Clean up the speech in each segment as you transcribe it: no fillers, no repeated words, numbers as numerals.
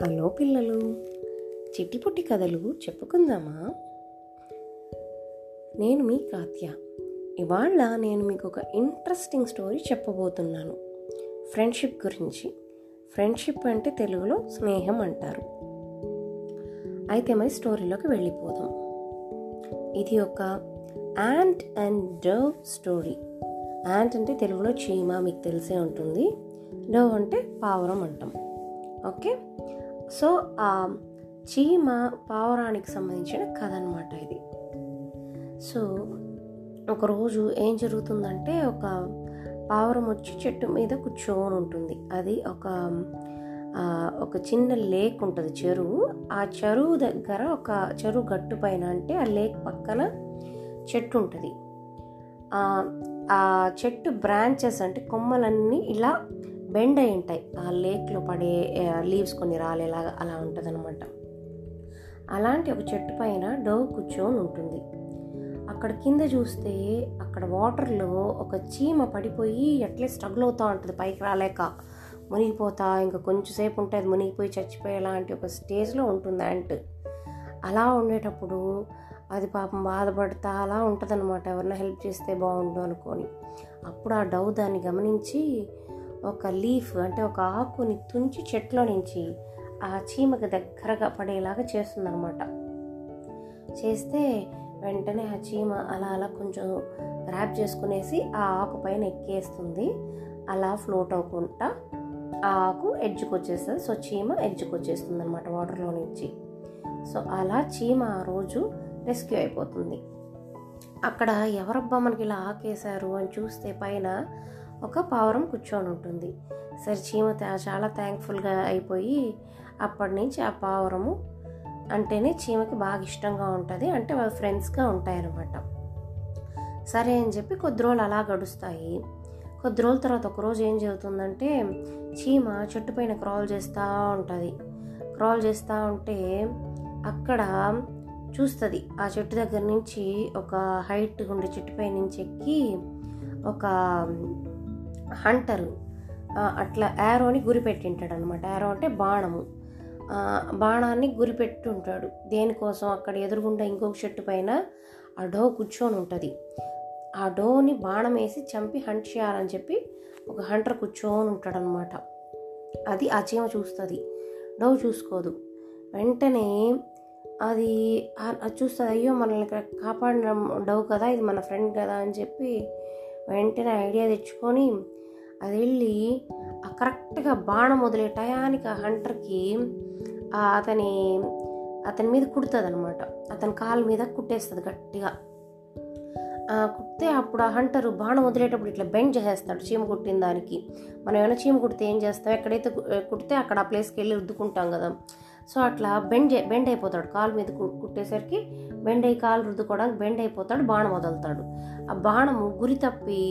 Hello పిల్లలు, చిట్టిపుట్టి కథలు చెప్పుకుందామా? నేను మీ కాత్య. ఇవాళ నేను మీకు ఒక ఇంట్రెస్టింగ్ స్టోరీ చెప్పబోతున్నాను. ఫ్రెండ్షిప్ గురించి. ఫ్రెండ్షిప్ అంటే తెలుగులో స్నేహం అంటారు. అయితే మరి స్టోరీలోకి వెళ్ళిపోదాం. ఇది ఒక ant and dove story. Ant అంటే తెలుగులో చీమ, మీకు తెలిసే ఉంటుంది. డవ్ అంటే పావురం అంటాం. ఓకే, సో ఆ చీమ పావురానికి సంబంధించిన కథ అన్నమాట ఇది. సో ఒకరోజు ఏం జరుగుతుందంటే, ఒక పావురం వచ్చి చెట్టు మీద కూర్చొని ఉంటుంది. అది ఒక చిన్న లేక్ ఉంటుంది, చెరువు. ఆ చెరువు దగ్గర ఒక చెరువు గట్టు పైన, అంటే ఆ లేక్ పక్కన చెట్టు ఉంటుంది. ఆ చెట్టు బ్రాంచెస్ అంటే కొమ్మలన్నీ ఇలా బెండ్ అయి ఉంటాయి. ఆ లేక్లో పడే లీవ్స్ కొన్ని రాలేలాగా అలా ఉంటుంది అనమాట. అలాంటి ఒక చెట్టు పైన డవ్ కూర్చొని ఉంటుంది. అక్కడ కింద చూస్తే అక్కడ వాటర్లో ఒక చీమ పడిపోయి అట్లే స్ట్రగుల్ అవుతూ ఉంటుంది, పైకి రాలేక మునిగిపోతా. ఇంకా కొంచెం సేపు ఉంటే అది మునిగిపోయి చచ్చిపోయేలాంటి ఒక స్టేజ్లో ఉంటుంది యాంట్. అలా ఉండేటప్పుడు అది పాపం బాధపడతా అలా ఉంటుంది అనమాట, ఎవరైనా హెల్ప్ చేస్తే బాగుండు అనుకొని. అప్పుడు ఆ డవ్ దాన్ని గమనించి ఒక లీఫ్ అంటే ఒక ఆకుని తుంచి చెట్లో నుంచి ఆ చీమకి దగ్గరగా పడేలాగా చేస్తుందన్నమాట. చేస్తే వెంటనే ఆ చీమ అలా అలా కొంచెం గ్రాప్ చేసుకునేసి ఆ ఆకు పైన ఎక్కేస్తుంది. అలా ఫ్లోట్ అవ్వకుండా ఆ ఆకు ఎడ్జ్కి వచ్చేస్తుంది. సో చీమ ఎడ్జ్కి వచ్చేస్తుంది అనమాట వాటర్లో నుంచి. సో అలా చీమ ఆ రోజు రెస్క్యూ అయిపోతుంది. అక్కడ ఎవరబ్బా మనకి ఇలా ఆకేశారు అని చూస్తే పైన ఒక పావురం కూర్చొని ఉంటుంది. సరే, చీమ చాలా థ్యాంక్ఫుల్గా అయిపోయి అప్పటి నుంచి ఆ పావురము అంటేనే చీమకి బాగా ఇష్టంగా ఉంటుంది. అంటే వాళ్ళ ఫ్రెండ్స్గా ఉంటాయన్నమాట. సరే అని చెప్పి కొద్ది రోజులు అలా గడుస్తాయి. కొద్ది రోజుల తర్వాత ఒకరోజు ఏం జరుగుతుందంటే, చీమ చెట్టు పైన క్రాల్ చేస్తూ ఉంటుంది. క్రాల్ చేస్తూ ఉంటే అక్కడ చూస్తుంది, ఆ చెట్టు దగ్గర నుంచి ఒక హైట్ ఉండే చెట్టుపై నుంచి ఎక్కి ఒక హంటరు అట్లా యారోని గురిపెట్టింటాడు అనమాట. యారో అంటే బాణము. బాణాన్ని గురిపెట్టి ఉంటాడు. దేనికోసం? అక్కడ ఎదురుగుండా ఇంకొక చెట్టు పైన ఆ డవ్ కూర్చొని ఉంటుంది. ఆ డోని బాణం వేసి చంపి హంట్ చేయాలని చెప్పి ఒక హంటర్ కూర్చొని ఉంటాడు అనమాట. అది ఆ చీమ చూస్తుంది, డవ్ చూసుకోదు. వెంటనే అది చూస్తుంది, అయ్యో మనల్ని కాపాడిన డవ్ కదా, ఇది మన ఫ్రెండ్ కదా అని చెప్పి వెంటనే ఐడియా తెచ్చుకొని అది వెళ్ళి ఆ కరెక్ట్గా బాణం వదిలే టయానికి ఆ హంటర్కి అతని మీద కుడుతుంది అనమాట. అతని కాలు మీద కుట్టేస్తుంది గట్టిగా. కుడితే అప్పుడు ఆ హంటరు బాణం వదిలేటప్పుడు ఇట్లా బెండ్ చేసేస్తాడు చీమ కుట్టిన దానికి. మనం ఏమైనా చీమ కుడితే ఏం చేస్తాం, ఎక్కడైతే కుడితే అక్కడ ఆ ప్లేస్కి వెళ్ళి రుద్దుకుంటాం కదా. సో అట్లా బెండ్ అయిపోతాడు. కాలు మీద కుట్టేసరికి బెండ్ అయ్యి కాలు రుద్దుకోవడానికి బెండ్ అయిపోతాడు, బాణం వదులుతాడు. ఆ బాణము గురి తప్పి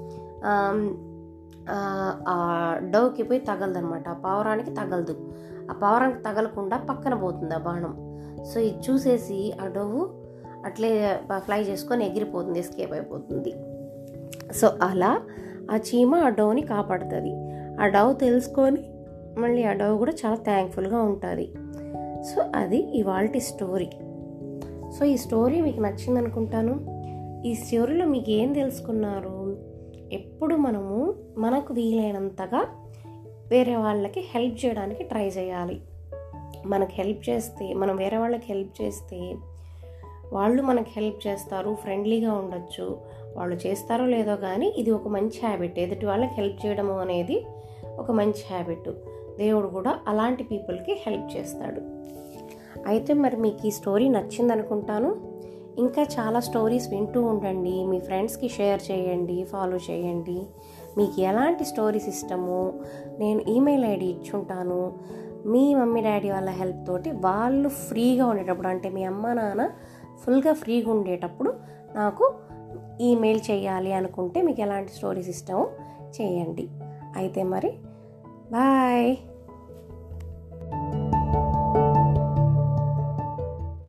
ఆ డవ్కి పోయి తగలదు అనమాట. ఆ పావురానికి తగలదు. ఆ పావురానికి తగలకుండా పక్కన పోతుంది ఆ బాణం. సో ఇది చూసేసి ఆ డవ్ అట్లే ఫ్లై చేసుకొని ఎగిరిపోతుంది, ఎస్కేప్ అయిపోతుంది. సో అలా ఆ చీమ ఆ డవ్ని కాపాడుతుంది. ఆ డవ్ తెలుసుకొని మళ్ళీ ఆ డవ్ కూడా చాలా థ్యాంక్ఫుల్గా ఉంటుంది. సో అది ఇవాల్టి స్టోరీ. సో ఈ స్టోరీ మీకు నచ్చింది అనుకుంటాను. ఈ స్టోరీలో మీకు ఏం తెలుసుకున్నారు? ఎప్పుడు మనకు వీలైనంతగా వేరే వాళ్ళకి హెల్ప్ చేయడానికి ట్రై చేయాలి. మనకు హెల్ప్ చేస్తే, మనం వేరే వాళ్ళకి హెల్ప్ చేస్తే వాళ్ళు మనకు హెల్ప్ చేస్తారు. ఫ్రెండ్లీగా ఉండొచ్చు. వాళ్ళు చేస్తారో లేదో కానీ ఇది ఒక మంచి హ్యాబిట్. ఎదుటి వాళ్ళకి హెల్ప్ చేయడము అనేది ఒక మంచి హ్యాబిట్. దేవుడు కూడా అలాంటి పీపుల్కి హెల్ప్ చేస్తాడు. అయితే మరి మీకు ఈ స్టోరీ నచ్చింది అనుకుంటాను. ఇంకా చాలా స్టోరీస్ వింటూ ఉండండి. మీ ఫ్రెండ్స్కి షేర్ చేయండి, ఫాలో చేయండి. మీకు ఎలాంటి స్టోరీస్ ఇష్టమో నేను ఈమెయిల్ ఐడి ఇచ్చుంటాను. మీ మమ్మీ డాడీ వాళ్ళ హెల్ప్ తోటి వాళ్ళు ఫ్రీగా ఉండేటప్పుడు, అంటే మీ అమ్మ నాన్న ఫుల్గా ఫ్రీగా ఉండేటప్పుడు నాకు ఈమెయిల్ చేయాలి అనుకుంటే మీకు ఎలాంటి స్టోరీస్ ఇష్టమో చేయండి. అయితే మరి బాయ్.